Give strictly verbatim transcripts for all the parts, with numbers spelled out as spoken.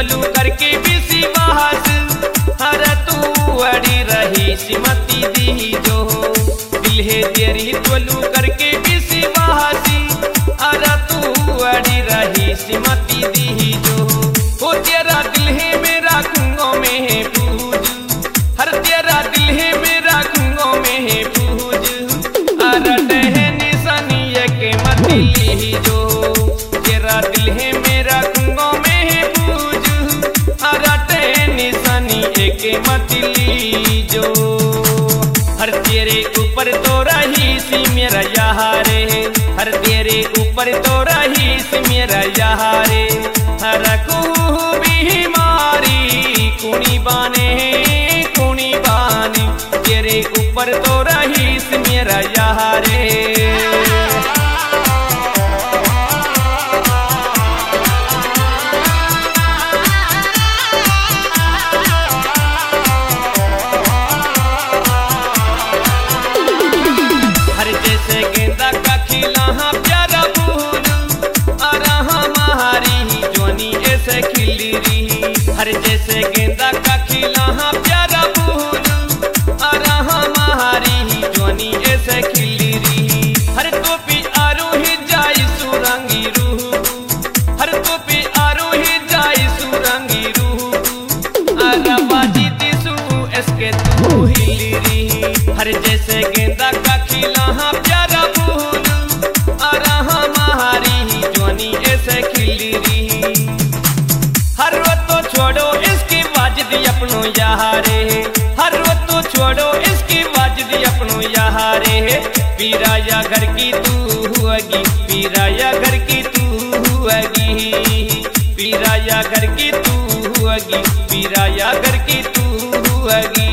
tolu करके विश्वास हर तू अड़ी रही सिमती दी जो दिल है तेरी टोलू करके विश्वास हर तू अड़ी रही सिमती दी जो हो तेरा दिल है मेरा खूंगों में है पूज हर तेरा दिल है मेरा खूंगों में है पूज अर है निशानी के मतली जो तेरा दिल है मेरा खूंगों में है पूज अर निशानी के मतली जो हर तेरे ऊपर तो रही सी मेरा यारे हर तेरे ऊपर तो रही सी मेरा यारे हर भी मारी कुणी बाने कुणी बानी तेरे ऊपर तो रही सी मेरा यारे हर जैसे गेंदा का खिला हाँ प्यारा फूल और हमारी जोनी ऐसे खिली रही हर जैसे गेंदा का खिला हाँ प्यारा फूल और हमारी जोनी ऐसे खिली रही हर टोपी आरोही जाई सुरंगी रूह हर टोपी आरोही जाई सुरंगी रूह और बाजी दिसू इसके तू हिली रही हर जैसे गेंदा का खिला हाँ प्यारा फूल और हमारी जोनी ऐसे खिली रही हर रोज तो छोड़ो इसकी वाजदी अपनो यारे हर रोज तो छोड़ो इसकी वाजदी अपनो यारे पीराया घर की तू हुएगी पीराया घर की तू हुएगी पीराया घर की तू हुएगी पीराया घर की तू हुएगी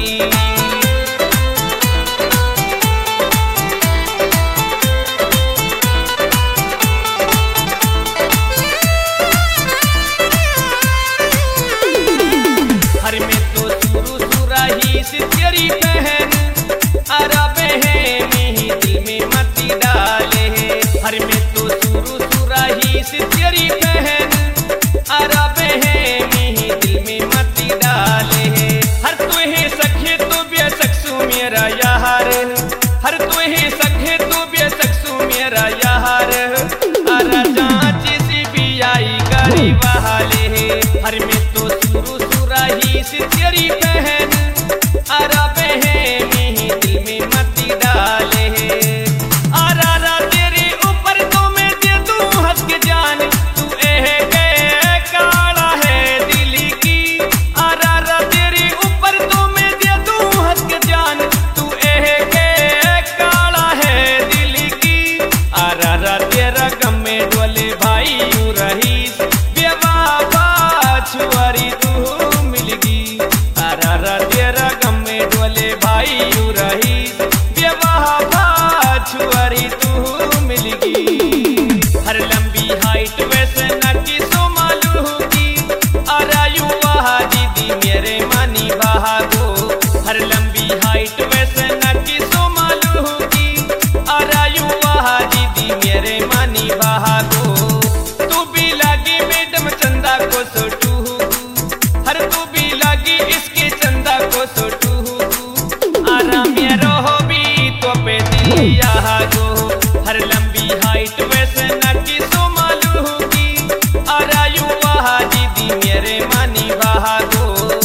हर में तो सुरु सुराही से तेरी बहन अरा बहन ही दिल में मती डाले हर में तो सुरु सुराही से तेरी बहन अरा बहन ही दिल में मती डाले हर तुहे सखे तो बेसक्सू मेरा यार हर तुहे सखे तो बेसक्सू मेरा यार अरा जांच सी भी आई गरी बहाले हर में तो सुरु सुराही से तेरी बहन अरा बहन ही दिल में मती डाले अरा रा तेरे ऊपर तो मैं दे दूं हंस के जान तू एह गए काला है दिल की अरा रा तेरे ऊपर तो मैं दे दूं हंस के जान तू एह गए काला है दिल की अरा रा तेरा गम में डोले भाई यूं रही बेवाफा छुआरी तू मिलगी अरा रा तेरा गम में डोले भाई यूं रही बेवाफा छुआरी तू मिलगी हर लंबी हाइट वैसे न किसो मालूम की अरा युवा दीदी मेरे मानी भागो हर लंबी हाइट वैसे न किसो मालूम की अरा युवा दीदी मेरे मानी भागो तू भी लगी मैडम चंदा को सोटू हर तू भी लगी इसके चंदा को सोटू आराम रहो भी तो पे दिया गो हर लंबी हाइट वैसे न किसो मालूम की अरा युवा दीदी मेरे मानी भागो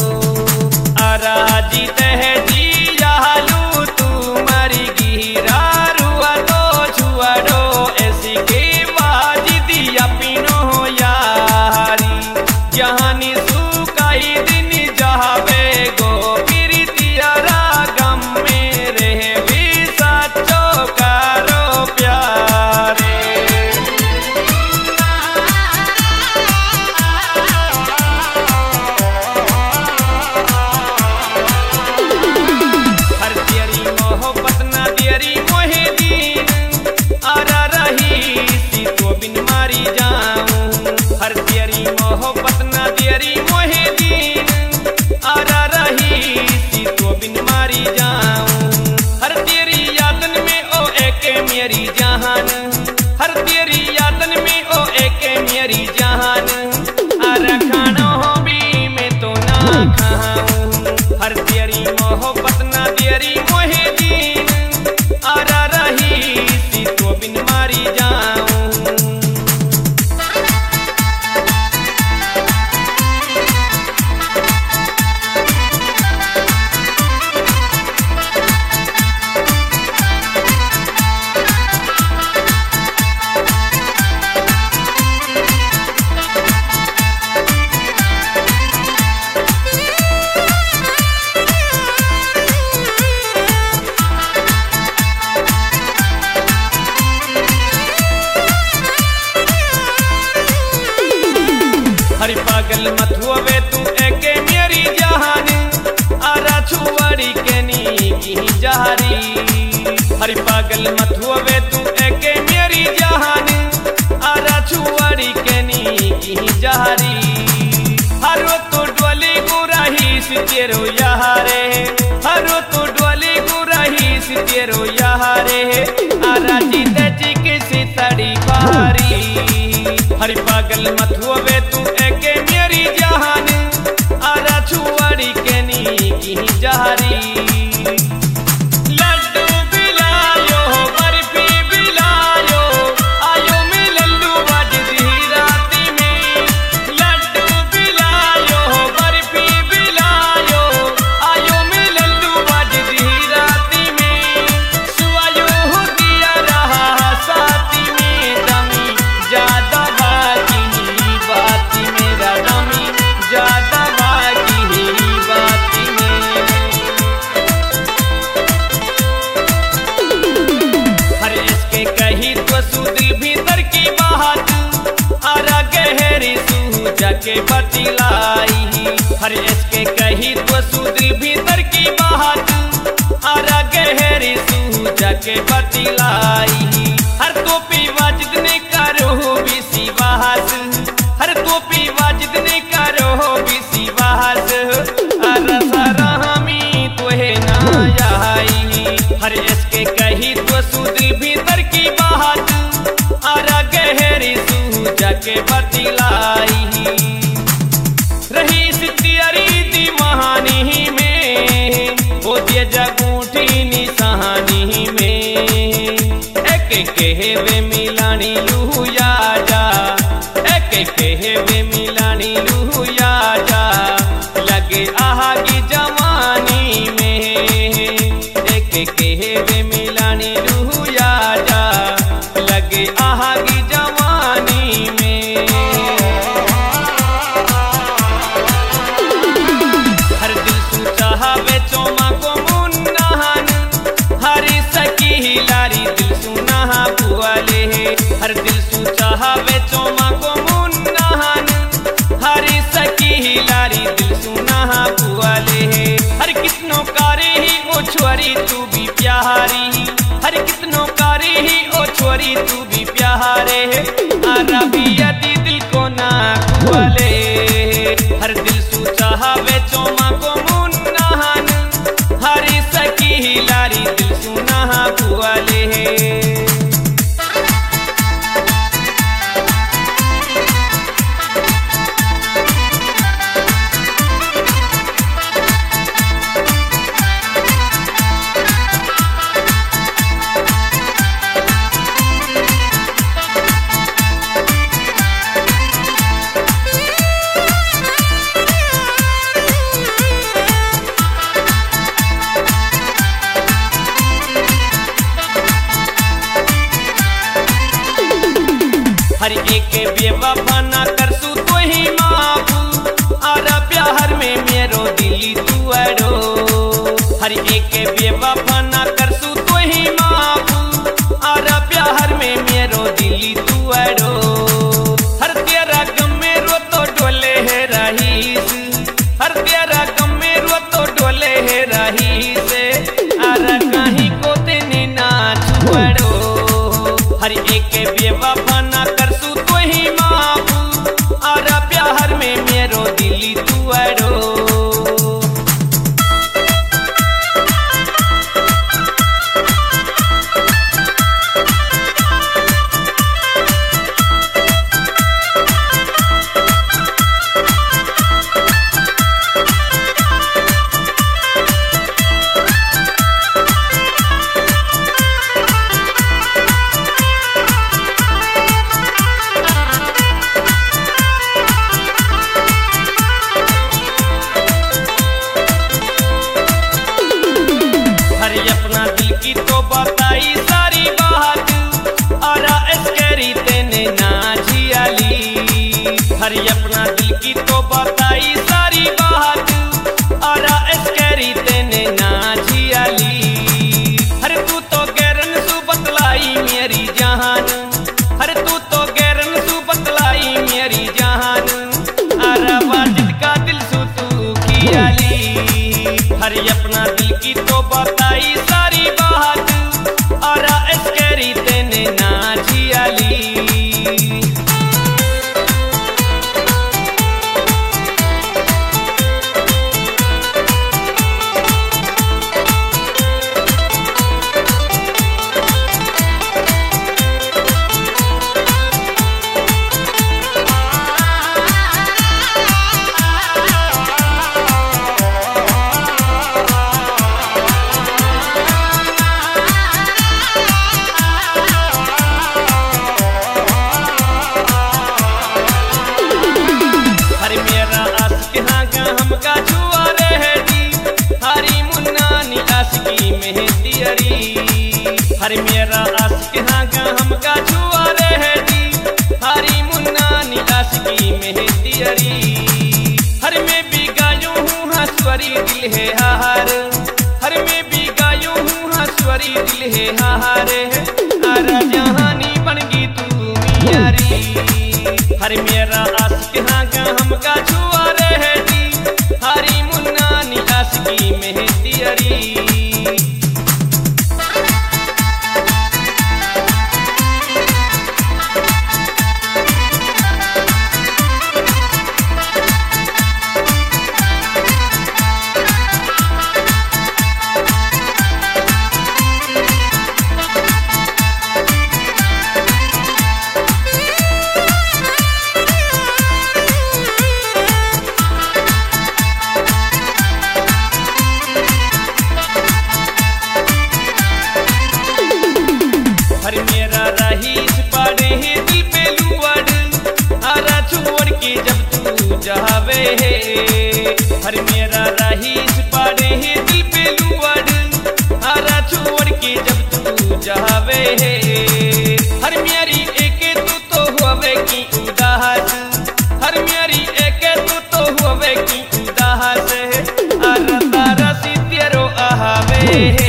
अरा जीते है जी यालू तू मरी गिरा रुआ तो छुआड़ो ऐसी के वाजिदी अपनो यारी जहानी सुकाई दिन जहावे गो फिर तियारा गम में रहे भी साचो का हर पागल मत हुए तू एके मेरी जहान आरा छुआरी के नी की जहारी हरो तो डोली गुराही तेरो यहारे हरो तो डोली गुराही तेरो यहारे आरा जीते जी किसी तड़ी बारी हर पागल मत हुए तू एके मेरी जहान आरा छुआरी के नी की जहारी के बतिलाई हर इसके कही तो सूदिल भीतर की बात आरा गहरी सूझा के बतिलाई हर तो पीवा जितने करो भी सिवास हर तो पीवा जितने करो भी सिवास आरा सारा हमी तोहे ना आई हर इसके कही तो सूदिल भीतर की बात आरा गहरी सूझा के बतिलाई रही सितियारी दी महानी में हो दिया जगूठी निशानी में एक कहवे मिलानी लुया जा एक कहवे मिलानी लुया जा लगे आहागी जवानी में एक कहवे मिलानी लुया जा लगे आहागी जवानी में हर दिल सू चाहवे चोमा को मुन्नाहन हरी सकी हिलारी दिल सुना बुआले हर कितनो कारे ही ओ छोरी तू भी प्यारी हर कितनो कारे ही ओ छोरी तू भी प्यारे आरा बिया दी दिल को ना बुआले हर दिल सू चाहवे चोमा को मुन्नाहन हरी सकी हिलारी दिल सुना बुआले हर एक बेवफा ना कर सू तो ही माफ आरा प्यार में मेरो दिली तू अड़ो हर एक बेवफा ना कर सू तो ही माफ आरा प्यार में मेरो दिली तू अड़ो हर तेरा गम में रो तो डोले है रहीस हर तेरा गम में रो तो डोले है रहीस आरा कहीं को तेने ना छुड़ो हर एक बेवफा ना कर सू तो ही माफ आरा प्यार में मेरो दिली तू अड़ो अपना दिल की तो बताई सारी बात आरा एस्करी तेने ना जियाली हर अपना दिल की तो बताई सारी बात आरा एस्करी तेने ना जियाली हर तू तो गैरन सु बतलाई मेरी जहान हर तू तो गैरन सु बतलाई मेरी जहान आरा वाजिद का दिल सु तू कियाली हर अपना दिल की तो बताई सारी बात में तियरी हर मेरा आशिक हाँ का हमका छुआ रहे दी हरी मुन्ना नी आशिकी में तियरी हर में भी गायूं हूँ हंसवरी दिल है हार हर में भी गायूं हूँ हंसवरी दिल है हार अरे जहानी बन गई तू मियारी हर मेरा आशिक हाँ का हमका छुआ रहे दी हरी मुन्ना नी आशिकी में तियरी हर मेरा रहीस पड़े है दिल पे लुअड़ हरा छोड़ के जब तू जावे है हर मेरा रहीस पड़े है दिल पे लुअड़ हरा छोड़ के जब तू जावे है हर मेरी एक तू तो हुए की उदास हर मेरी एक तू तो हुए की उदास अरे तारा सी तेरो आवे है